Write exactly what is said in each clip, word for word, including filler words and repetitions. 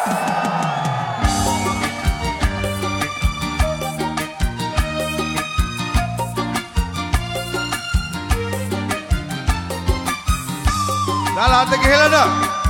දාලා අත ගහලා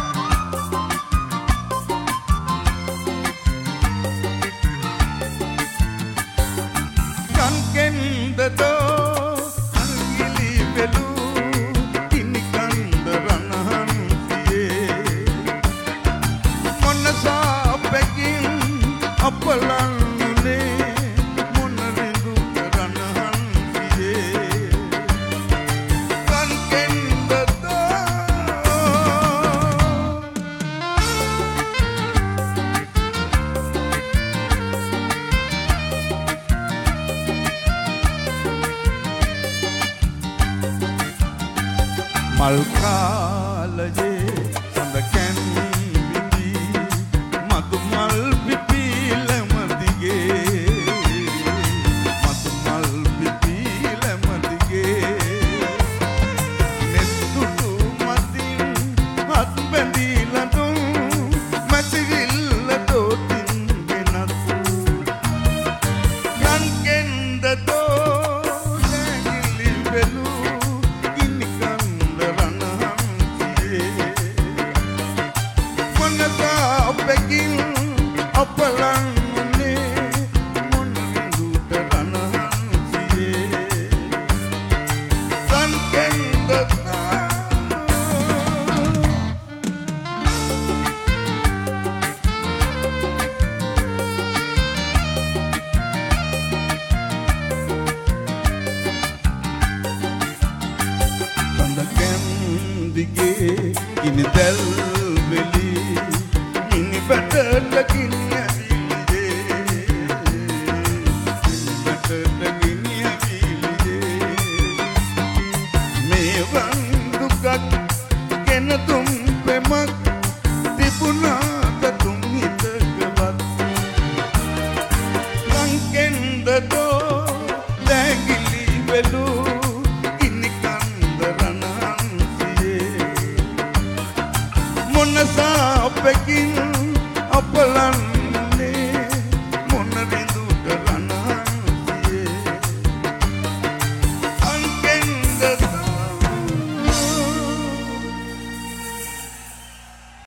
මල් කාලයේ සඳ කැන්විති මතු මල් පිපිලම දිගේ මතු මල් පිපිලම දිගේ නෙත්තුටු මතින් හත් බැඳිලා දුන් මැතිවිල්ල දොටින් වෙනත් යන්කෙන්ද දෝ නැගිලි වෙලු Ini del beli, ini better lagi ni abili, better lagi ni abili. Mewan dukat kena tum pemak, tipuna katum hita kebat. Langken dado lagi li belu.